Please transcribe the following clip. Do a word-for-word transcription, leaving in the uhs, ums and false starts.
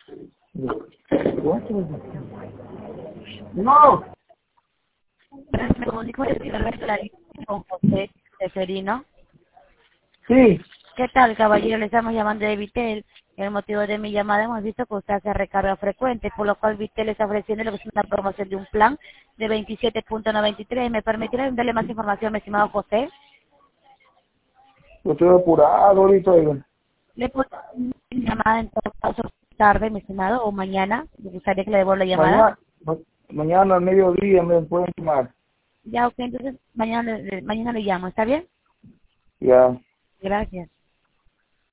No. Me comunico con José Seferino. Sí. ¿Qué tal, caballero? Le estamos llamando de Vitel. El motivo de mi llamada, hemos visto que usted hace recarga frecuente, por lo cual Vitel está ofreciendo lo que es una promoción de un plan de veintisiete punto noventa y tres. ¿Me permitirá darle más información, mi estimado José? Yo estoy apurado ahorita. Oiga. Le puedo dar una llamada en todo caso tarde, mi estimado, o mañana. Me gustaría que le devuelva la llamada. Mañana, ma- mañana al mediodía me pueden llamar. Ya, ok, entonces mañana, le- mañana le llamo, ¿está bien? Ya. Gracias.